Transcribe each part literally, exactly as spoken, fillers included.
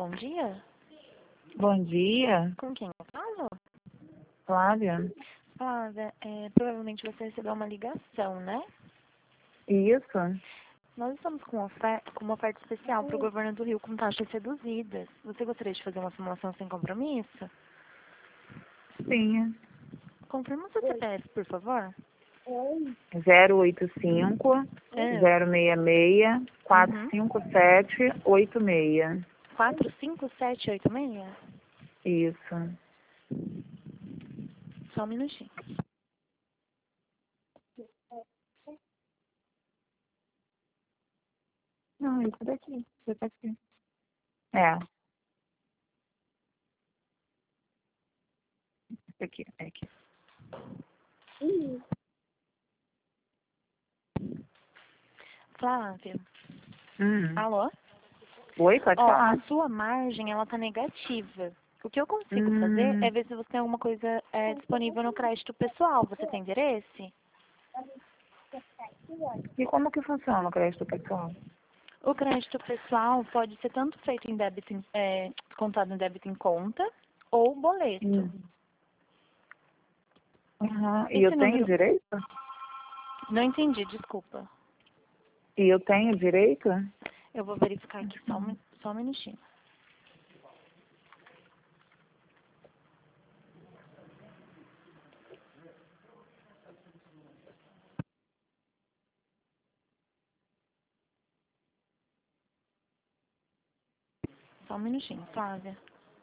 bom dia. Bom dia, Com quem eu falo? Flávia. Flávia, é, provavelmente você recebeu uma ligação, né? Isso? Nós estamos com, ofer com uma oferta especial para o governo do Rio com taxas reduzidas. Você gostaria de fazer uma simulação sem compromisso? Sim. Confirma o seu C P F, por favor. zero oito cinco, É. zero seis seis, quatro Uhum. cinco sete, oito seis. quatro cinco sete oito seis? Isso. Só um minutinho. Não, isso daqui. Isso daqui. É. Isso aqui, é aqui. Flávia. Hum. Alô? Oi, pode Ó, falar. a sua margem, ela tá negativa. O que eu consigo fazer Hum. é ver se você tem alguma coisa é, disponível no crédito pessoal. Você tem interesse? E como que funciona o crédito pessoal? O crédito pessoal pode ser tanto feito em débito, em- é, descontado em débito em conta ou boleto. Hum. Uhum. E eu Esse tenho número... direito? Não entendi, desculpa. E eu tenho direito? Eu vou verificar aqui só um, só um minutinho. Só um minutinho, Flávia.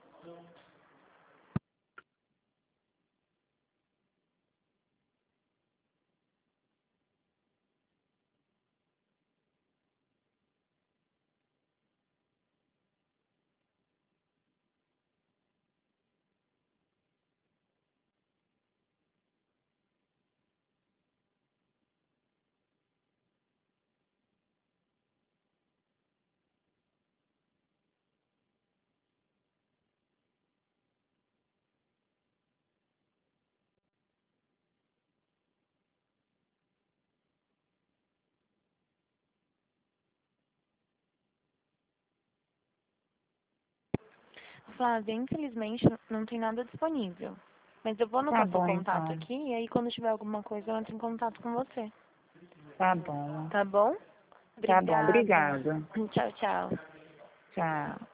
Flávia, infelizmente não tem nada disponível. Mas eu vou Tá anotar seu bom, contato então. aqui e aí quando tiver alguma coisa eu entro em contato com você. Tá bom. Tá bom? Tá bom, Obrigada. obrigada. Tchau, tchau. Tchau.